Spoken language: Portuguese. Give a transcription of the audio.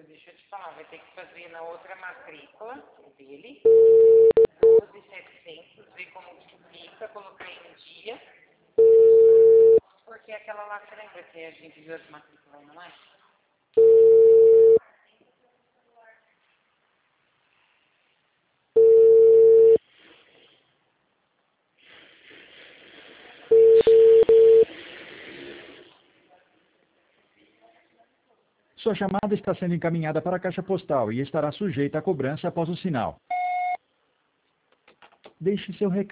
deixa eu te falar, vai ter que fazer na outra matrícula dele, 12.700, ver como que fica, colocar em dia, porque aquela lá, você lembra que a gente viu as matrículas, não é? Sua chamada está sendo encaminhada para a caixa postal e estará sujeita a cobrança após o sinal. Deixe seu recado.